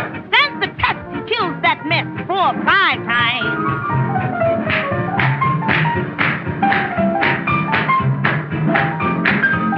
Stands the test and kills that mess 4 or 5 times.